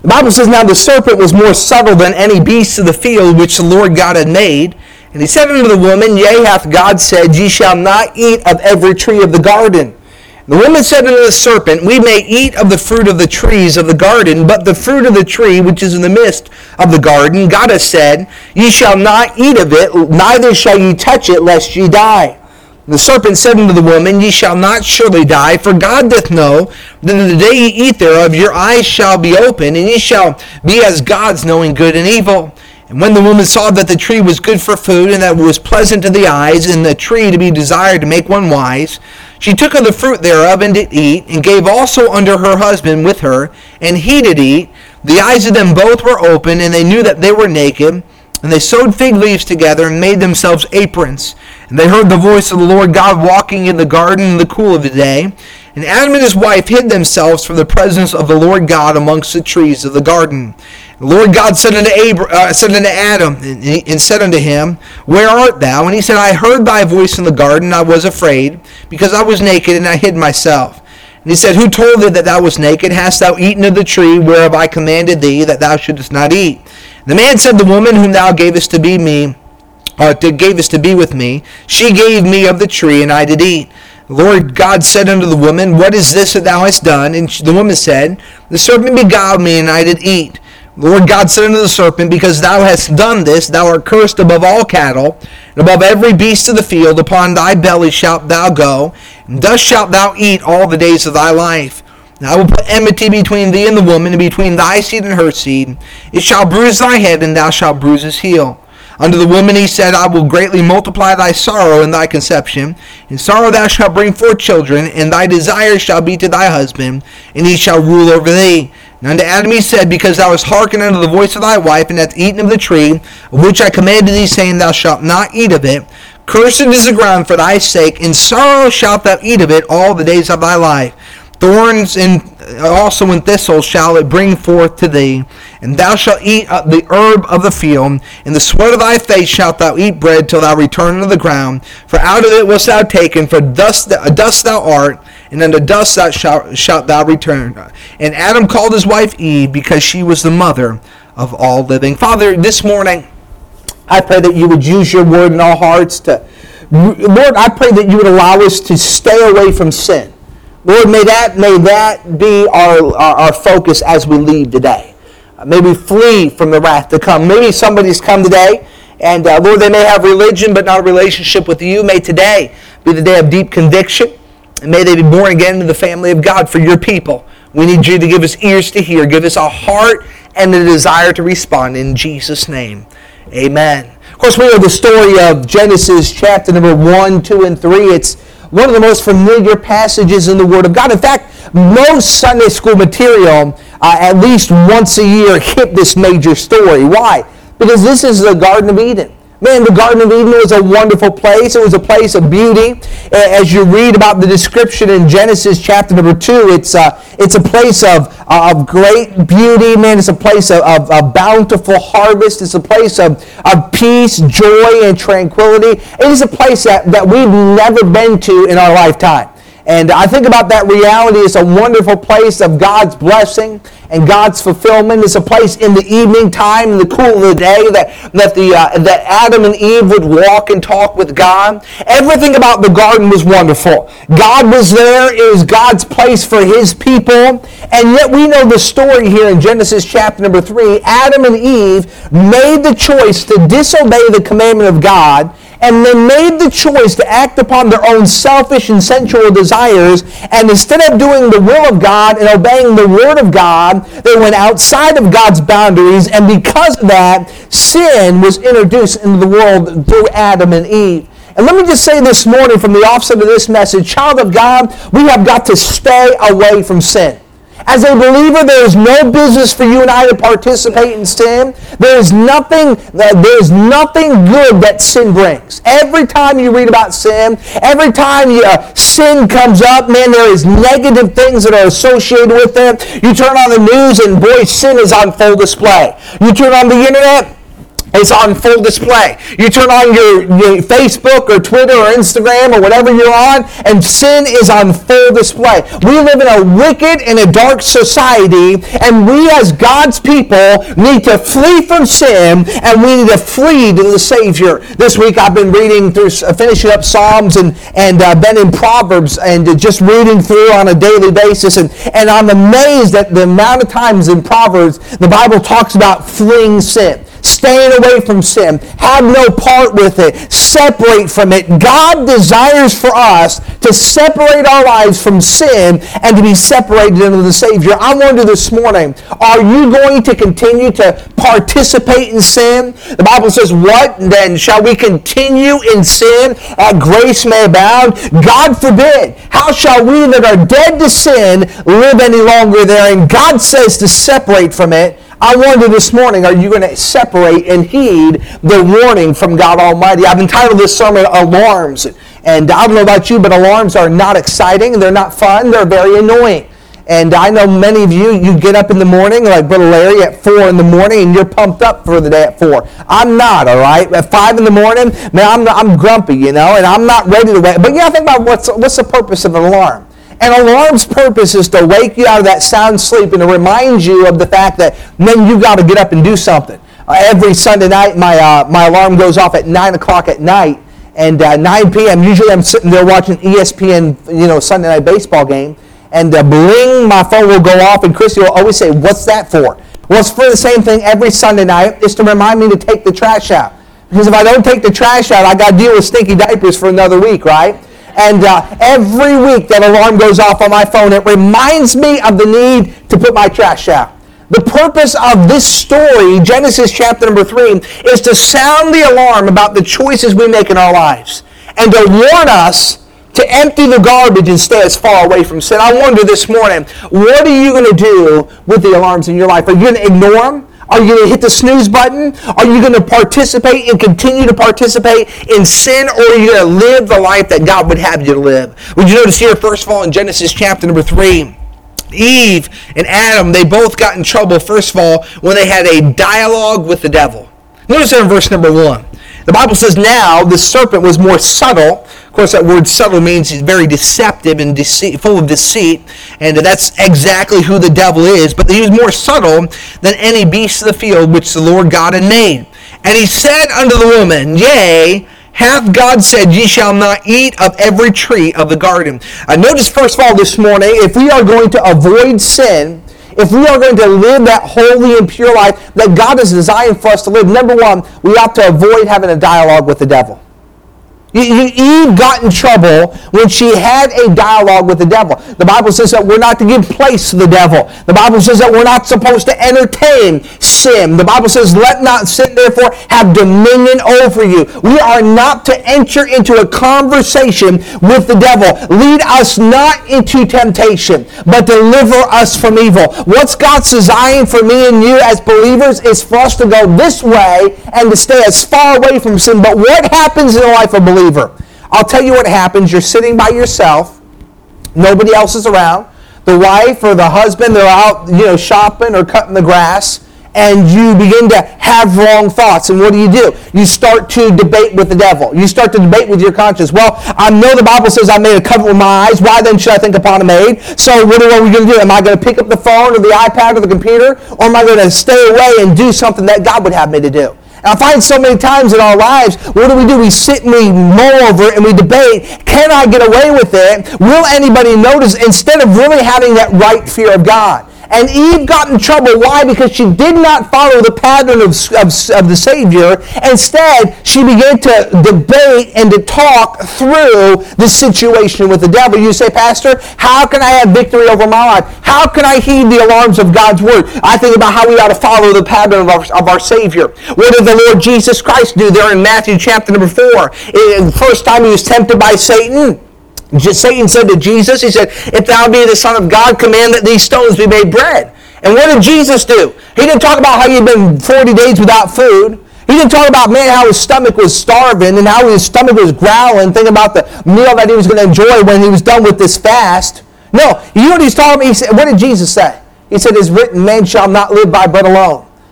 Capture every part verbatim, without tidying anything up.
The Bible says, now the serpent was more subtle than any beast of the field which the Lord God had made. And he said unto the woman, Yea, hath God said, Ye shall not eat of every tree of the garden. The woman said unto the serpent, We may eat of the fruit of the trees of the garden, but the fruit of the tree which is in the midst of the garden, God hath said, Ye shall not eat of it, neither shall ye touch it, lest ye die. The serpent said unto the woman, Ye shall not surely die, for God doth know that in the day ye eat thereof, your eyes shall be opened, and ye shall be as gods, knowing good and evil. And when the woman saw that the tree was good for food, and that it was pleasant to the eyes, and the tree to be desired to make one wise, she took of the fruit thereof, and did eat, and gave also unto her husband with her, and he did eat. The eyes of them both were open, and they knew that they were naked. And they sewed fig leaves together, and made themselves aprons. And they heard the voice of the Lord God walking in the garden in the cool of the day. And Adam and his wife hid themselves from the presence of the Lord God amongst the trees of the garden. The Lord God said unto, Abra- uh, said unto Adam, and, and said unto him, Where art thou? And he said, I heard thy voice in the garden, and I was afraid, because I was naked, and I hid myself. And he said, Who told thee that thou wast naked? Hast thou eaten of the tree whereof I commanded thee that thou shouldest not eat? And the man said, The woman whom thou gavest to be me, or to, gavest to be with me, she gave me of the tree, and I did eat. The Lord God said unto the woman, What is this that thou hast done? And she, the woman said, The serpent beguiled me, and I did eat. The Lord God said unto the serpent, Because thou hast done this, thou art cursed above all cattle, and above every beast of the field. Upon thy belly shalt thou go, and thus shalt thou eat all the days of thy life. And I will put enmity between thee and the woman, and between thy seed and her seed. It shall bruise thy head, and thou shalt bruise his heel. Unto the woman he said, I will greatly multiply thy sorrow and thy conception. In sorrow thou shalt bring forth children, and thy desire shall be to thy husband, and he shall rule over thee. And unto Adam he said, Because thou hast hearkened unto the voice of thy wife, and hast eaten of the tree, of which I commanded thee, saying, Thou shalt not eat of it. Cursed is the ground for thy sake. In sorrow shalt thou eat of it all the days of thy life. Thorns and also and thistles shall it bring forth to thee. And thou shalt eat the herb of the field. In the sweat of thy face shalt thou eat bread till thou return unto the ground. For out of it wast thou taken, for dust, dust thou art, and unto dust thou shalt, shalt thou return. And Adam called his wife Eve, because she was the mother of all living. Father, this morning, I pray that you would use your word in our hearts to, Lord, I pray that you would allow us to stay away from sin. Lord, may that may that be our, our, our focus as we leave today. Uh, may we flee from the wrath to come. Maybe somebody's come today, and uh, Lord, they may have religion but not a relationship with you. May today be the day of deep conviction, and may they be born again into the family of God for your people. We need you to give us ears to hear, give us a heart and a desire to respond in Jesus' name. Amen. Of course, we know the story of Genesis chapter number one, two, and three. It's one of the most familiar passages in the Word of God. In fact, most Sunday school material, uh, at least once a year, hit this major story. Why? Because this is the Garden of Eden. Man, the Garden of Eden was a wonderful place. It was a place of beauty. As you read about the description in Genesis chapter number two, it's, uh, it's a place of, uh, of great beauty. Man, it's a place of, of, of bountiful harvest. It's a place of, of peace, joy, and tranquility. It is a place that, that we've never been to in our lifetime. And I think about that reality. It's a wonderful place of God's blessing and God's fulfillment. It's a place in the evening time, in the cool of the day, that, that, the, uh, that Adam and Eve would walk and talk with God. Everything about the garden was wonderful. God was there. It was God's place for his people. And yet we know the story here in Genesis chapter number three. Adam and Eve made the choice to disobey the commandment of God, and they made the choice to act upon their own selfish and sensual desires, and instead of doing the will of God and obeying the word of God, they went outside of God's boundaries, and because of that, sin was introduced into the world through Adam and Eve. And let me just say this morning from the offset of this message, child of God, we have got to stay away from sin. As a believer, there is no business for you and I to participate in sin. There is nothing, there is nothing good that sin brings. Every time you read about sin, every time you, uh, sin comes up, man, there is negative things that are associated with it. You turn on the news and boy, sin is on full display. You turn on the internet, It's on full display. You turn on your, your Facebook or Twitter or Instagram or whatever you're on, and sin is on full display. We live in a wicked and a dark society, and we as God's people need to flee from sin, and we need to flee to the Savior. This week I've been reading through, uh, finishing up Psalms and, and uh, been in Proverbs and uh, just reading through on a daily basis, and, and I'm amazed at the amount of times in Proverbs the Bible talks about fleeing sin. Staying away from sin. Have no part with it. Separate from it. God desires for us to separate our lives from sin and to be separated into the Savior. I wonder this morning, are you going to continue to participate in sin? The Bible says, what then? Shall we continue in sin that grace may abound? God forbid. How shall we that are dead to sin live any longer therein? God says to separate from it. I wonder this morning, are you going to separate and heed the warning from God Almighty? I've entitled this sermon, Alarms. And I don't know about you, but alarms are not exciting. They're not fun. They're very annoying. And I know many of you, you get up in the morning, like Brother Larry, at four in the morning, and you're pumped up for the day at four. I'm not, all right? At five in the morning, man, I'm, I'm grumpy, you know, and I'm not ready to wake. But you gotta think about what's, what's the purpose of an alarm. An alarm's purpose is to wake you out of that sound sleep and to remind you of the fact that then you got to get up and do something. Uh, every Sunday night, my uh, my alarm goes off at nine o'clock at night, and uh, nine p.m. usually I'm sitting there watching E S P N, you know, Sunday night baseball game, and uh, bling, my phone will go off, and Christy will always say, "What's that for?" Well, it's for the same thing every Sunday night. It's to remind me to take the trash out. Because if I don't take the trash out, I got to deal with stinky diapers for another week, right? And uh, every week that alarm goes off on my phone, it reminds me of the need to put my trash out. The purpose of this story, Genesis chapter number three, is to sound the alarm about the choices we make in our lives and to warn us to empty the garbage and stay as far away from sin. I wonder this morning, what are you going to do with the alarms in your life? Are you going to ignore them? Are you going to hit the snooze button? Are you going to participate and continue to participate in sin, or are you going to live the life that God would have you to live? Would you notice here, first of all, in Genesis chapter number three, Eve and Adam, they both got in trouble, first of all, when they had a dialogue with the devil. Notice there in verse number one. The Bible says, now the serpent was more subtle. Of course, that word subtle means he's very deceptive and deceit, full of deceit. And that's exactly who the devil is. But he was more subtle than any beast of the field which the Lord God had made. And he said unto the woman, yea, hath God said, ye shall not eat of every tree of the garden. Uh, notice, first of all, this morning, if we are going to avoid sin, if we are going to live that holy and pure life that God has designed for us to live, number one, we ought to avoid having a dialogue with the devil. Eve got in trouble when she had a dialogue with the devil. The Bible says that we're not to give place to the devil. The Bible says that we're not supposed to entertain sin. The Bible says, let not sin therefore have dominion over you. We are not to enter into a conversation with the devil. Lead us not into temptation, but deliver us from evil. What's God's design for me and you as believers is for us to go this way and to stay as far away from sin. But what happens in the life of believers? I'll tell you what happens. You're sitting by yourself. Nobody else is around. The wife or the husband, they're out, you know, shopping or cutting the grass. And you begin to have wrong thoughts. And what do you do? You start to debate with the devil. You start to debate with your conscience. Well, I know the Bible says I made a covenant with my eyes. Why then should I think upon a maid? So what are we going to do? Am I going to pick up the phone or the iPad or the computer? Or am I going to stay away and do something that God would have me to do? And I find so many times in our lives, what do we do? We sit and we mull over it and we debate, can I get away with it? Will anybody notice? Instead of really having that right fear of God. And Eve got in trouble. Why? Because she did not follow the pattern of, of, of the Savior. Instead, she began to debate and to talk through the situation with the devil. You say, Pastor, how can I have victory over my life? How can I heed the alarms of God's Word? I think about how we ought to follow the pattern of our, of our Savior. What did the Lord Jesus Christ do there in Matthew chapter number four? In the first time he was tempted by Satan, Satan said to Jesus, he said, if thou be the Son of God, command that these stones be made bread. And what did Jesus do? He didn't talk about how he'd been forty days without food. He didn't talk about, man, how his stomach was starving and how his stomach was growling, thinking about the meal that he was going to enjoy when he was done with this fast. No, you know what he's talking about? He said, what did Jesus say? He said, it's written, man shall not live by bread alone,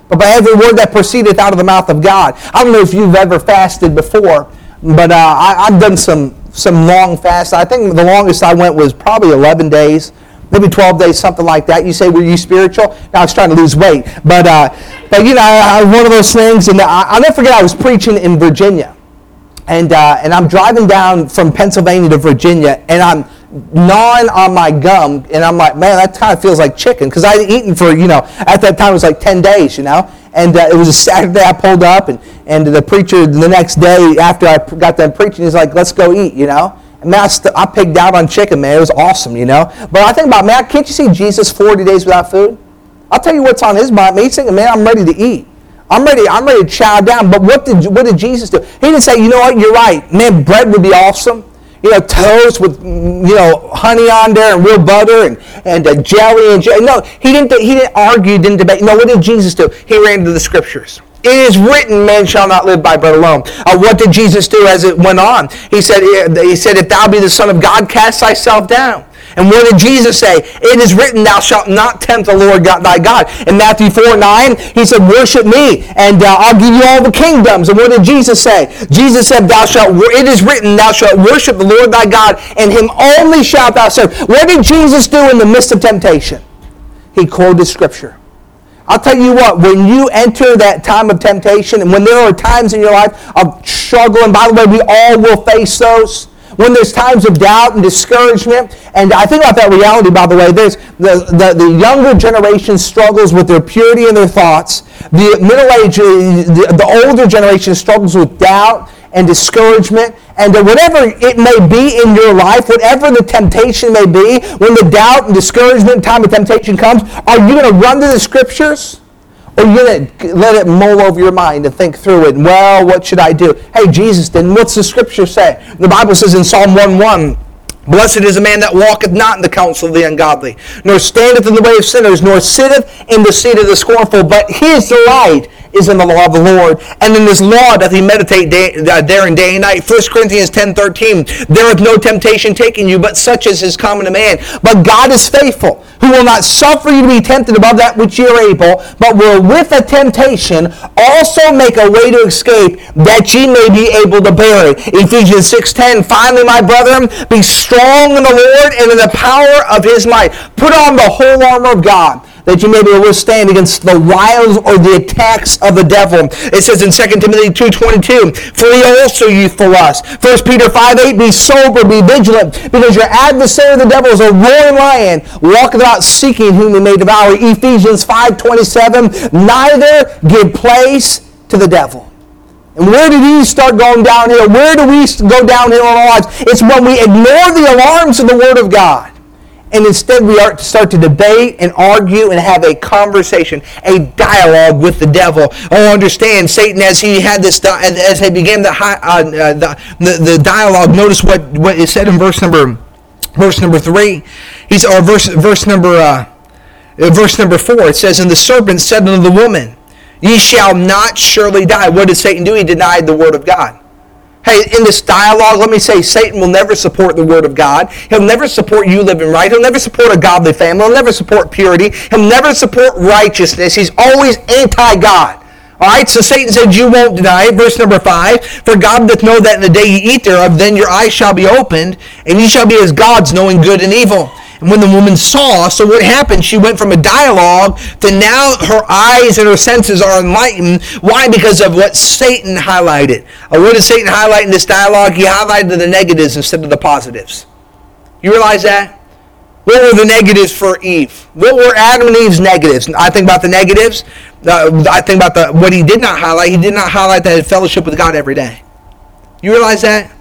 but by every word that proceedeth out of the mouth of God. I don't know if you've ever fasted before, but uh, I, I've done some, some long fasts. I think the longest I went was probably eleven days, maybe twelve days, something like that. You say, were you spiritual? No, I was trying to lose weight. But, uh, but you know, I, I, one of those things, and I, I'll never forget, I was preaching in Virginia. And, uh, and I'm driving down from Pennsylvania to Virginia, and I'm gnawing on my gum, and I'm like, man, that kind of feels like chicken, because I hadn't eaten for, you know, at that time it was like ten days, you know, and uh, it was a Saturday. I pulled up, and, and the preacher the next day after I got done preaching, he's like, let's go eat, you know, and man, I, st- I pigged out on chicken, man. It was awesome, you know, but I think about, man, can't you see Jesus forty days without food? I'll tell you what's on his mind, man. He's thinking, man, I'm ready to eat. I'm ready, I'm ready to chow down. But what did what did Jesus do? He didn't say, you know what, you're right. Man, bread would be awesome. You know, toast with, you know, honey on there and real butter and, and uh, jelly and jelly. No, he didn't he didn't argue, didn't debate. No, what did Jesus do? He ran to the scriptures. It is written, man shall not live by bread alone. Uh, what did Jesus do as it went on? He said, he said, if thou be the Son of God, cast thyself down. And what did Jesus say? It is written, thou shalt not tempt the Lord God, thy God. In Matthew four nine, he said, worship me, and uh, I'll give you all the kingdoms. And what did Jesus say? Jesus said, thou shalt, it is written, thou shalt worship the Lord thy God, and him only shalt thou serve. What did Jesus do in the midst of temptation? He quoted Scripture. I'll tell you what, when you enter that time of temptation, and when there are times in your life of struggle, and by the way, we all will face those, when there's times of doubt and discouragement, and I think about that reality, by the way, there's the, the, the younger generation struggles with their purity in their thoughts. The middle-aged, the, the older generation struggles with doubt and discouragement. And whatever it may be in your life, whatever the temptation may be, when the doubt and discouragement time of temptation comes, are you going to run to the Scriptures? Or are you going to let it mull over your mind and think through it? And, well, what should I do? Hey, Jesus didn't. What's the Scripture say? The Bible says in Psalm one one, blessed is the man that walketh not in the counsel of the ungodly, nor standeth in the way of sinners, nor sitteth in the seat of the scornful, but his delight is in the law of the Lord, and in his law doth he meditate day, uh, therein day and night. First Corinthians ten thirteen, there hath no temptation taken you, but such as is common to man. But God is faithful, who will not suffer you to be tempted above that which ye are able, but will with the temptation also make a way to escape, that ye may be able to bear it. Ephesians six ten, finally, my brethren, be strong in the Lord and in the power of his might. Put on the whole armor of God, that you may be able to stand against the wiles or the attacks of the devil. It says in Second Timothy two twenty-two, flee also youthful lust. First Peter five eight, be sober, be vigilant, because your adversary the devil is a roaring lion, walketh about seeking whom he may devour. Ephesians five twenty-seven, neither give place to the devil. And where did he start going downhill? Where do we go downhill in our lives? It's when we ignore the alarms of the Word of God. And instead we are to start to debate and argue and have a conversation, a dialogue with the devil. Oh, understand, Satan, as he had this, as he began the, uh, the, the, the dialogue, notice what, what is said in verse number, verse number three. He's, or verse, verse number, uh, verse number four. It says, and the serpent said unto the woman, ye shall not surely die. What did Satan do? He denied the word of God. Hey, in this dialogue, let me say, Satan will never support the Word of God. He'll never support you living right. He'll never support a godly family. He'll never support purity. He'll never support righteousness. He's always anti-God. All right, so Satan said, you won't deny it. Verse number five, for God doth know that in the day ye eat thereof, then your eyes shall be opened, and ye shall be as gods, knowing good and evil. And when the woman saw, so what happened? She went from a dialogue to now her eyes and her senses are enlightened. Why? Because of what Satan highlighted. Uh, what did Satan highlight in this dialogue? He highlighted the negatives instead of the positives. You realize that? What were the negatives for Eve? What were Adam and Eve's negatives? I think about the negatives. Uh, I think about the what he did not highlight. He did not highlight that he had fellowship with God every day. You realize that?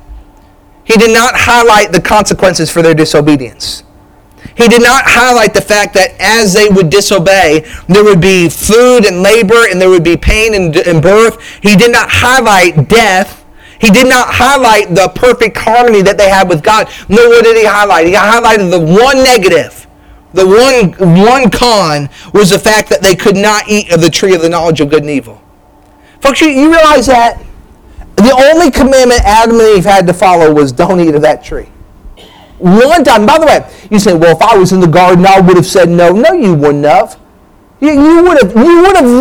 He did not highlight the consequences for their disobedience. He did not highlight the fact that as they would disobey, there would be food and labor and there would be pain and, and birth. He did not highlight death. He did not highlight the perfect harmony that they had with God. No, what did he highlight? He highlighted the one negative. The one, one con was the fact that they could not eat of the tree of the knowledge of good and evil. Folks, you, you realize that? The only commandment Adam and Eve had to follow was don't eat of that tree. One time. By the way, you say, well, if I was in the garden, I would have said no. No, you wouldn't have. You, you would have you would have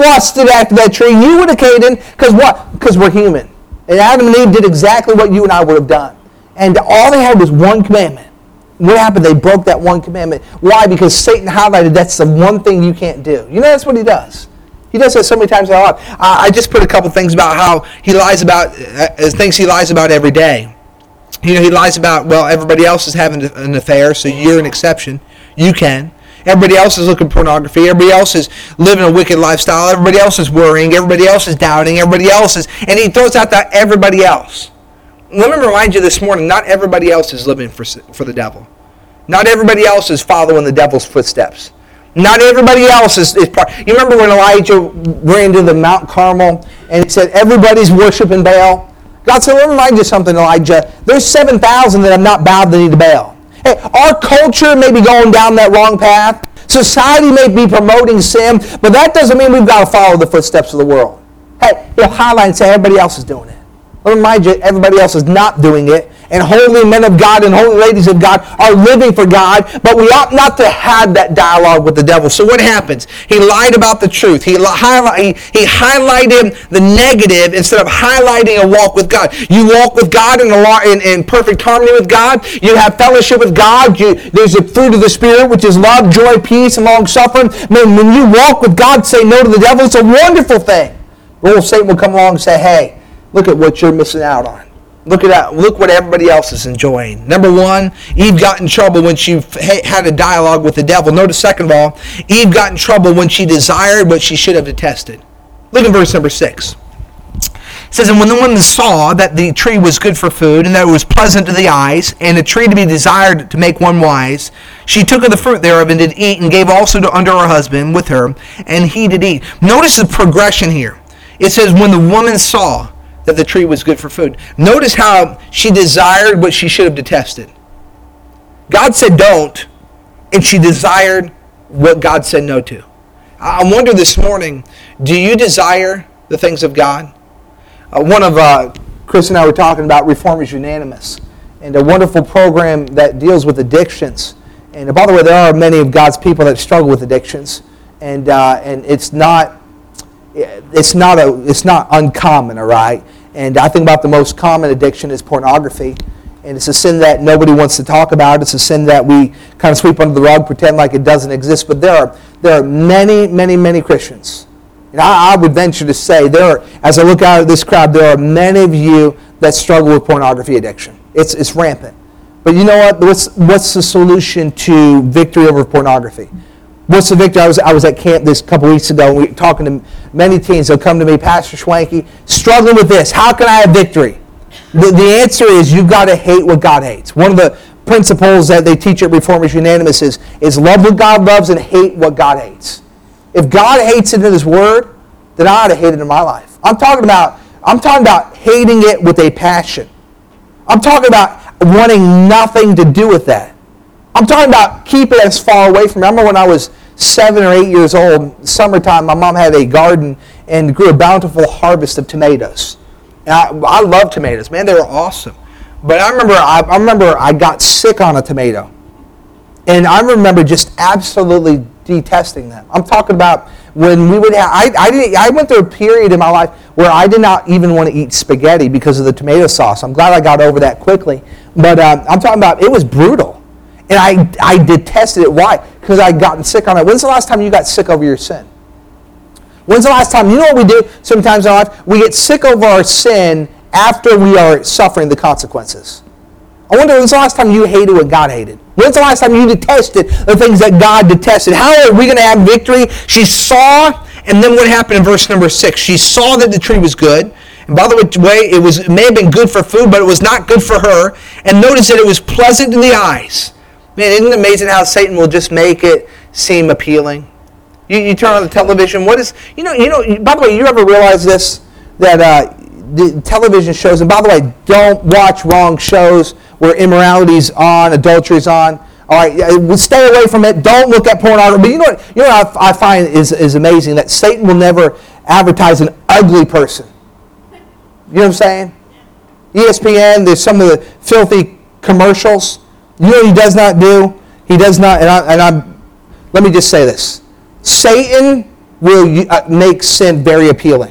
lusted after that tree, you would have caved in. Because what? Because we're human. And Adam and Eve did exactly what you and I would have done. And all they had was one commandment. What happened? They broke that one commandment. Why? Because Satan highlighted that's the one thing you can't do. You know, that's what he does. He does that so many times in our life. I just put a couple things about how he lies about, uh, things he lies about every day. You know, he lies about, well, everybody else is having an affair, so you're an exception. You can. Everybody else is looking at pornography. Everybody else is living a wicked lifestyle. Everybody else is worrying. Everybody else is doubting. Everybody else is, and he throws out that everybody else. Let me remind you this morning, not everybody else is living for, for the devil. Not everybody else is following the devil's footsteps. Not everybody else is, is part. You remember when Elijah ran to the Mount Carmel and he said, everybody's worshiping Baal? God said, let me remind you something, Elijah. There's seven thousand that have not bowed the knee to Baal. Hey, our culture may be going down that wrong path. Society may be promoting sin, but that doesn't mean we've got to follow the footsteps of the world. Hey, he'll highlight and say everybody else is doing it. Let me remind you, everybody else is not doing it. And holy men of God and holy ladies of God are living for God, but we ought not to have that dialogue with the devil. So what happens? He lied about the truth. He, highlight, he, he highlighted the negative instead of highlighting a walk with God. You walk with God in, a, in, in perfect harmony with God. You have fellowship with God. You, there's a fruit of the Spirit, which is love, joy, peace, and long-suffering. Man, when you walk with God, say no to the devil, it's a wonderful thing. Well, Satan will come along and say, hey, look at what you're missing out on. Look at that. Look what everybody else is enjoying. Number one, Eve got in trouble when she had a dialogue with the devil. Notice, second of all, Eve got in trouble when she desired what she should have detested. Look at verse number six. It says, and when the woman saw that the tree was good for food, and that it was pleasant to the eyes, and a tree to be desired to make one wise, she took of the fruit thereof and did eat, and gave also to unto her husband with her, and he did eat. Notice the progression here. It says, when the woman saw that the tree was good for food. Notice how she desired what she should have detested. God said don't, and she desired what God said no to. I wonder this morning, do you desire the things of God? Uh, one of uh, Chris and I were talking about Reformers Unanimous, and a wonderful program that deals with addictions. And uh, by the way, there are many of God's people that struggle with addictions, and uh, and it's not it's not a it's not uncommon, all right. And I think about the most common addiction is pornography. And it's a sin that nobody wants to talk about. It's a sin that we kind of sweep under the rug, pretend like it doesn't exist. But there are there are many, many, many Christians. And I, I would venture to say, there are, as I look out at this crowd, there are many of you that struggle with pornography addiction. It's it's rampant. But you know what? What's, what's the solution to victory over pornography? What's the victory? I was I was at camp this couple weeks ago, and we were talking to many teens. They'll come to me, Pastor Schwanke, struggling with this. How can I have victory? The, the answer is you've got to hate what God hates. One of the principles that they teach at Reformers Unanimous is, is love what God loves and hate what God hates. If God hates it in His Word, then I ought to hate it in my life. I'm talking about I'm talking about hating it with a passion. I'm talking about wanting nothing to do with that. I'm talking about keep it as far away from me. I remember when I was seven or eight years old, summertime, my mom had a garden and grew a bountiful harvest of tomatoes. And I, I love tomatoes, man. They were awesome. But I remember I, I remember I got sick on a tomato. And I remember just absolutely detesting them. I'm talking about when we would have, I, I, didn't, I went through a period in my life where I did not even want to eat spaghetti because of the tomato sauce. I'm glad I got over that quickly. But um, I'm talking about, it was brutal. And I, I detested it. Why? Because I'd gotten sick on it. When's the last time you got sick over your sin? When's the last time? You know what we do sometimes in our life? We get sick over our sin after we are suffering the consequences. I wonder when's the last time you hated what God hated? When's the last time you detested the things that God detested? How are we going to have victory? She saw, and then what happened in verse number six? She saw that the tree was good. And by the way, it was it may have been good for food, but it was not good for her. And notice that it was pleasant to the eyes. Man, isn't it amazing how Satan will just make it seem appealing? You, you turn on the television. What is you know you know? By the way, you ever realize this that uh, the television shows? And by the way, don't watch wrong shows where immorality's on, adultery's on. All right, stay away from it. Don't look at pornography. But you know what? You know what I find is is amazing that Satan will never advertise an ugly person. You know what I'm saying? E S P N. There's some of the filthy commercials. You know what he does not do? He does not, and, I, and I'm, let me just say this. Satan will you, uh, make sin very appealing.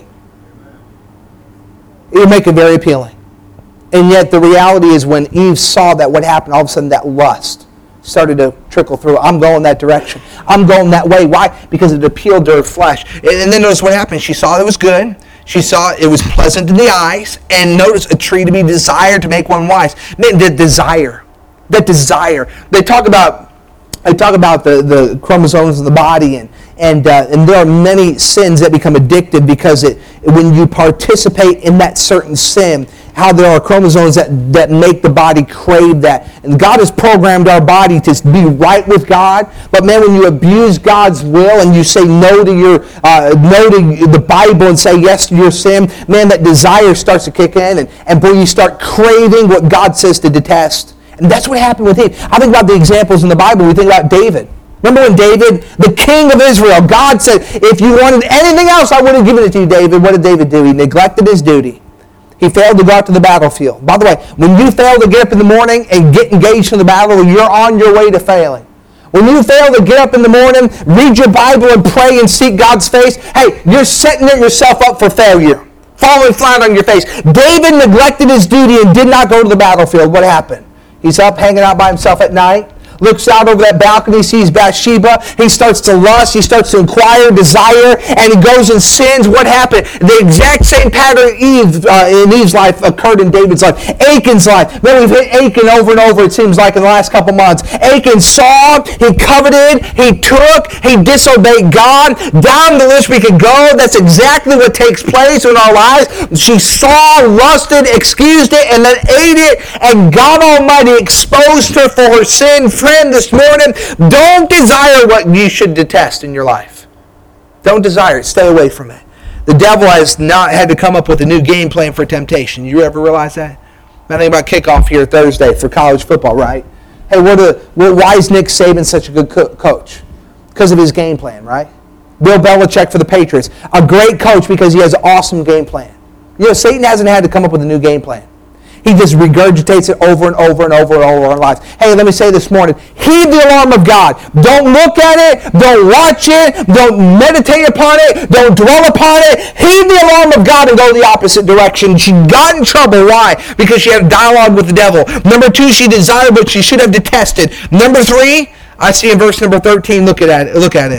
It'll make it very appealing. And yet the reality is when Eve saw that, what happened? All of a sudden that lust started to trickle through. I'm going that direction. I'm going that way. Why? Because it appealed to her flesh. And then notice what happened. She saw it was good. She saw it was pleasant in the eyes. And notice a tree to be desired to make one wise. Man, the desire. The desire. They talk about They talk about the, the chromosomes in the body, and and uh, and there are many sins that become addictive because it when you participate in that certain sin, how there are chromosomes that, that make the body crave that. And God has programmed our body to be right with God. But man, when you abuse God's will and you say no to your uh, no to the Bible and say yes to your sin, man, that desire starts to kick in, and, and boy, you start craving what God says to detest. And that's what happened with Eve. I think about the examples in the Bible. We think about David. Remember when David, the king of Israel, God said, if you wanted anything else, I would have given it to you, David. What did David do? He neglected his duty. He failed to go out to the battlefield. By the way, when you fail to get up in the morning and get engaged in the battle, you're on your way to failing. When you fail to get up in the morning, read your Bible and pray and seek God's face, hey, you're setting yourself up for failure. Falling flat on your face. David neglected his duty and did not go to the battlefield. What happened? He's up hanging out by himself at night, looks out over that balcony, sees Bathsheba. He starts to lust. He starts to inquire, desire, and he goes and sins. What happened? The exact same pattern Eve, uh, in Eve's life occurred in David's life. Achan's life. Man, we've hit Achan over and over, it seems like, in the last couple months. Achan saw, he coveted, he took, he disobeyed God. Down the list we could go. That's exactly what takes place in our lives. She saw, lusted, excused it, and then ate it, and God Almighty exposed her for her sin. Friend, this morning, don't desire what you should detest in your life. Don't desire it. Stay away from it. The devil has not had to come up with a new game plan for temptation. You ever realize that? I think about kickoff here Thursday for college football, right? Hey, what a, why is Nick Saban such a good co- coach? Because of his game plan, right? Bill Belichick for the Patriots, a great coach because he has an awesome game plan. You know, Satan hasn't had to come up with a new game plan. He just regurgitates it over and over and over and over in our lives. Hey, let me say this morning, heed the alarm of God. Don't look at it. Don't watch it. Don't meditate upon it. Don't dwell upon it. Heed the alarm of God and go the opposite direction. She got in trouble. Why? Because she had a dialogue with the devil. Number two, she desired what she should have detested. Number three, I see in verse number thirteen, look at it. Look at it.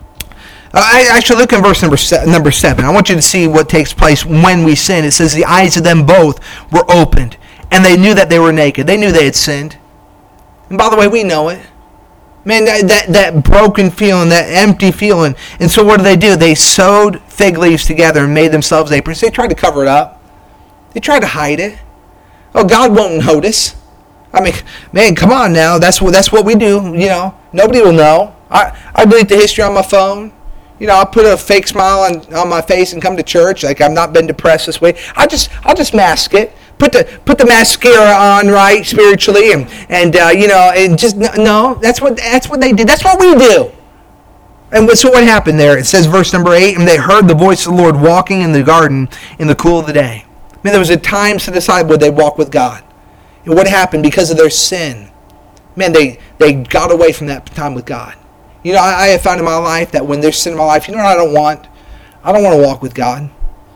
Uh, I actually look in verse number seven, number seven. I want you to see what takes place when we sin. It says the eyes of them both were opened, and they knew that they were naked. They knew they had sinned. And by the way, we know it. Man, that, that, that broken feeling, that empty feeling. And so what did they do? They sewed fig leaves together and made themselves aprons. They tried to cover it up. They tried to hide it. Oh, God won't notice. I mean, man, come on now. That's what that's what we do. You know, nobody will know. I, I delete the history on my phone. You know, I'll put a fake smile on, on my face and come to church like I've not been depressed this way. I just I'll just mask it. Put the put the mascara on right spiritually and and uh, you know and just no. That's what that's what they did. That's what we do. And so what happened there? It says verse number eight, and they heard the voice of the Lord walking in the garden in the cool of the day. I mean, there was a time to decide would they walk with God. And what happened because of their sin? Man, they they got away from that time with God. You know, I, I have found in my life that when there's sin in my life, you know what I don't want? I don't want to walk with God.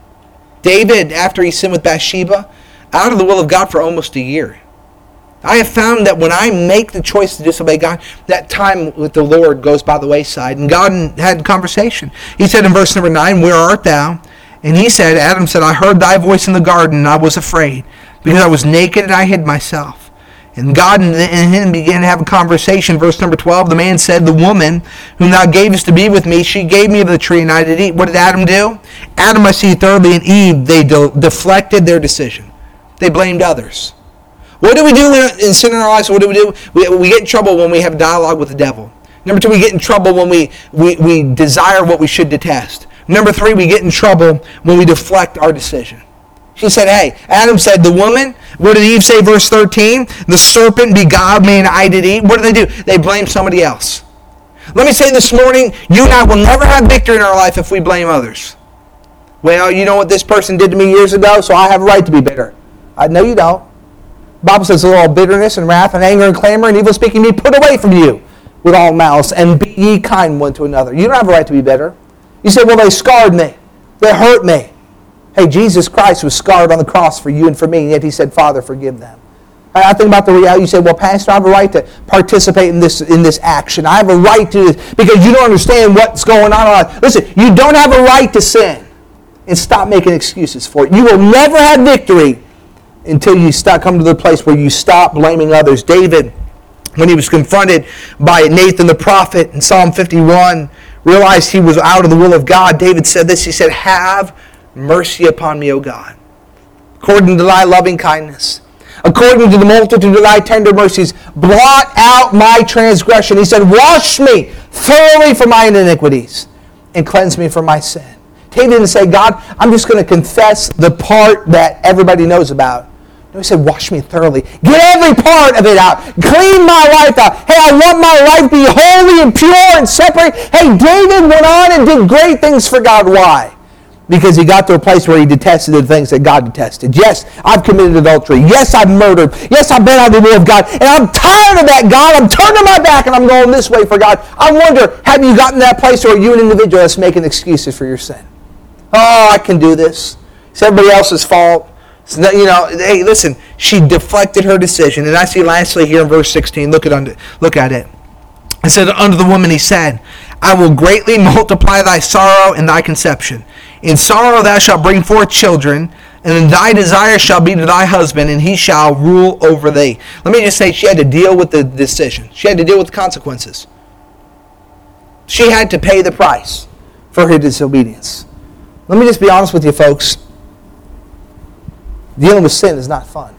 David, after he sinned with Bathsheba, out of the will of God for almost a year. I have found that when I make the choice to disobey God, that time with the Lord goes by the wayside. And God had a conversation. He said in verse number nine, where art thou? And he said, Adam said, I heard thy voice in the garden, and I was afraid, because I was naked and I hid myself. And God and him began to have a conversation. Verse number twelve, the man said, the woman whom thou gavest to be with me, she gave me of the tree and I did eat. What did Adam do? Adam, I see thirdly, and Eve, they de- deflected their decision. They blamed others. What do we do in sin in our lives? What do we do? We, we get in trouble when we have dialogue with the devil. Number two, we get in trouble when we, we, we desire what we should detest. Number three, we get in trouble when we deflect our decision. She said, hey, Adam said, the woman, what did Eve say, verse thirteen? The serpent beguiled me and I did eat. What do they do? They blame somebody else. Let me say this morning, you and I will never have victory in our life if we blame others. Well, you know what this person did to me years ago, so I have a right to be bitter. I know you don't. The Bible says, all bitterness and wrath and anger and clamor and evil speaking be put away from you with all malice, and be ye kind one to another. You don't have a right to be bitter. You say, well, they scarred me. They hurt me. Hey, Jesus Christ was scarred on the cross for you and for me, and yet he said, Father, forgive them. I think about the reality. You say, well, Pastor, I have a right to participate in this in this action. I have a right to this because you don't understand what's going on. Listen, you don't have a right to sin. And stop making excuses for it. You will never have victory until you start coming to the place where you stop blaming others. David, when he was confronted by Nathan the prophet in Psalm fifty-one, realized he was out of the will of God. David said this. He said, have mercy upon me, O God, according to thy loving kindness. According to the multitude of thy tender mercies, blot out my transgression. He said, wash me thoroughly from my iniquities and cleanse me from my sin. David didn't say, God, I'm just going to confess the part that everybody knows about. No, he said, wash me thoroughly. Get every part of it out. Clean my life out. Hey, I want my life to be holy and pure and separate. Hey, David went on and did great things for God. Why? Because he got to a place where he detested the things that God detested. Yes, I've committed adultery. Yes, I've murdered. Yes, I've been out of the will of God. And I'm tired of that, God. I'm turning my back and I'm going this way for God. I wonder, have you gotten to that place where you an individual that's making excuses for your sin? Oh, I can do this. It's everybody else's fault. It's not, you know, hey, listen, she deflected her decision. And I see lastly here in verse sixteen, look at, under, look at it. It said, unto the woman he said, I will greatly multiply thy sorrow and thy conception. In sorrow thou shalt bring forth children, and thy desire shall be to thy husband, and he shall rule over thee. Let me just say, she had to deal with the decision. She had to deal with the consequences. She had to pay the price for her disobedience. Let me just be honest with you, folks. Dealing with sin is not fun.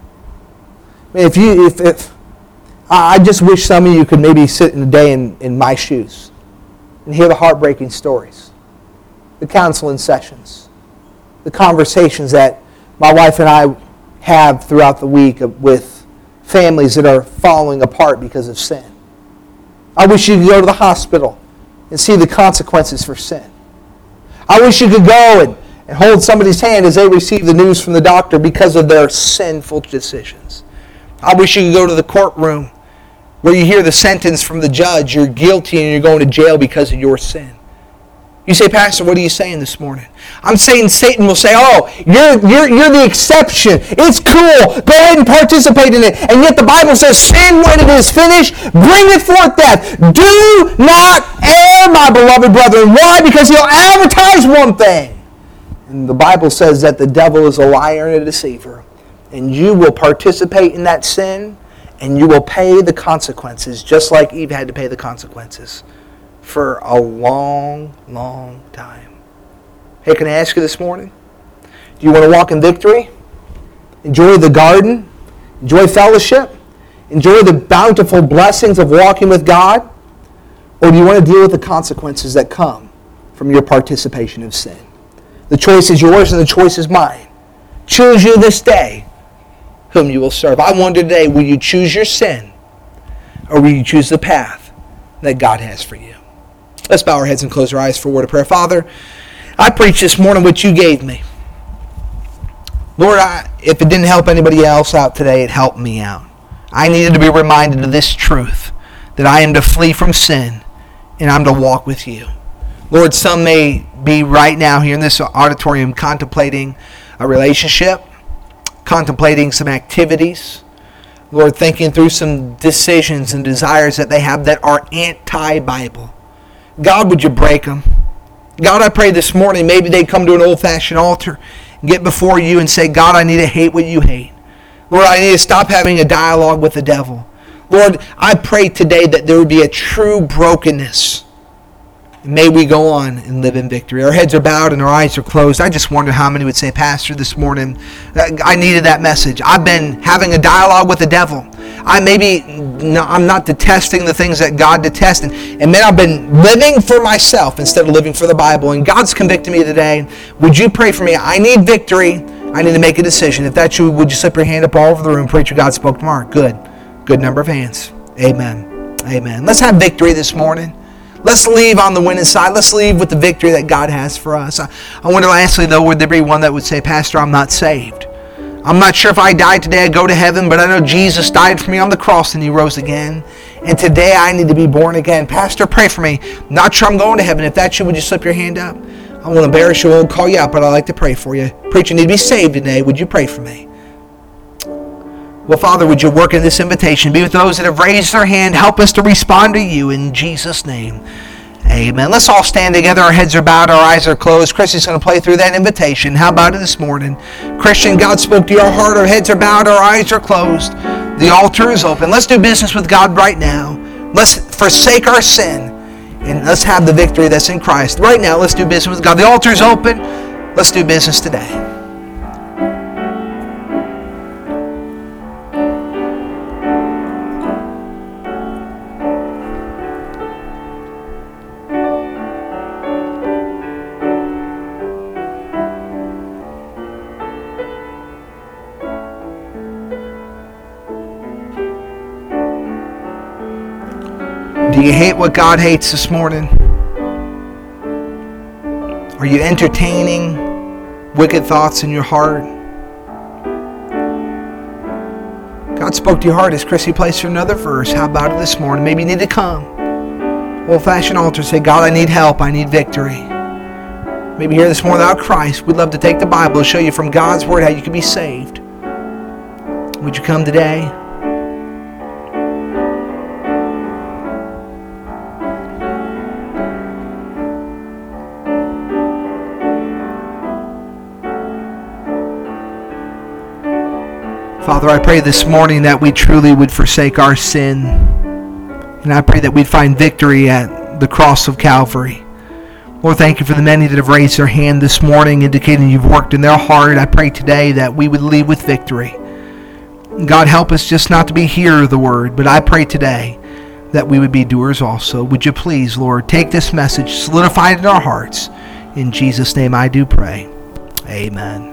I mean, if you, if, if I just wish some of you could maybe sit in a day in, in my shoes and hear the heartbreaking stories, the counseling sessions, the conversations that my wife and I have throughout the week with families that are falling apart because of sin. I wish you could go to the hospital and see the consequences for sin. I wish you could go and, and hold somebody's hand as they receive the news from the doctor because of their sinful decisions. I wish you could go to the courtroom where you hear the sentence from the judge, you're guilty and you're going to jail because of your sin. You say, Pastor, what are you saying this morning? I'm saying Satan will say, oh, you're, you're, you're the exception. It's cool. Go ahead and participate in it. And yet the Bible says, sin when it is finished, bringeth forth death. Do not err, my beloved brethren. Why? Because he'll advertise one thing. And the Bible says that the devil is a liar and a deceiver. And you will participate in that sin, and you will pay the consequences, just like Eve had to pay the consequences for a long, long time. Hey, can I ask you this morning? Do you want to walk in victory? Enjoy the garden? Enjoy fellowship? Enjoy the bountiful blessings of walking with God? Or do you want to deal with the consequences that come from your participation of sin? The choice is yours and the choice is mine. Choose you this day whom you will serve. I wonder today, will you choose your sin or will you choose the path that God has for you? Let's bow our heads and close our eyes for a word of prayer. Father, I preach this morning what you gave me. Lord, I, if it didn't help anybody else out today, it helped me out. I needed to be reminded of this truth, that I am to flee from sin and I'm to walk with you. Lord, some may be right now here in this auditorium contemplating a relationship, contemplating some activities, Lord, thinking through some decisions and desires that they have that are anti-Bible. God, would you break them? God, I pray this morning maybe they come to an old-fashioned altar and get before you and say, God, I need to hate what you hate. Lord, I need to stop having a dialogue with the devil. Lord, I pray today that there would be a true brokenness. May we go on and live in victory. Our heads are bowed and our eyes are closed. I just wonder how many would say, Pastor, this morning, I needed that message. I've been having a dialogue with the devil. I maybe, no, I'm not detesting the things that God detests. And, and man, I've been living for myself instead of living for the Bible. And God's convicting me today. Would you pray for me? I need victory. I need to make a decision. If that's you, would you slip your hand up all over the room? Preacher, God spoke tomorrow. Good. Good number of hands. Amen. Amen. Let's have victory this morning. Let's leave on the winning side. Let's leave with the victory that God has for us. I, I wonder lastly, though, would there be one that would say, Pastor, I'm not saved. I'm not sure if I died today, I'd go to heaven, but I know Jesus died for me on the cross and he rose again. And today I need to be born again. Pastor, pray for me. Not sure I'm going to heaven. If that's you, would you slip your hand up? I won't embarrass you, I won't call you out, but I'd like to pray for you. Preacher, need to be saved today. Would you pray for me? Well, Father, would you work in this invitation? Be with those that have raised their hand. Help us to respond to you in Jesus' name. Amen. Let's all stand together. Our heads are bowed. Our eyes are closed. Christian's going to play through that invitation. How about it this morning? Christian, God spoke to your heart. Our heads are bowed. Our eyes are closed. The altar is open. Let's do business with God right now. Let's forsake our sin. And let's have the victory that's in Christ. Right now, let's do business with God. The altar is open. Let's do business today. Do you hate what God hates this morning? Are you entertaining wicked thoughts in your heart? God spoke to your heart as Chrissy plays for another verse. How about it this morning? Maybe you need to come. Old-fashioned altar. Say, God, I need help. I need victory. Maybe here this morning without Christ. We'd love to take the Bible and show you from God's Word how you can be saved. Would you come today? Father, I pray this morning that we truly would forsake our sin. And I pray that we'd find victory at the cross of Calvary. Lord, thank you for the many that have raised their hand this morning, indicating you've worked in their heart. I pray today that we would leave with victory. God, help us just not to be hearers of the word, but I pray today that we would be doers also. Would you please, Lord, take this message, solidify it in our hearts. In Jesus' name I do pray. Amen.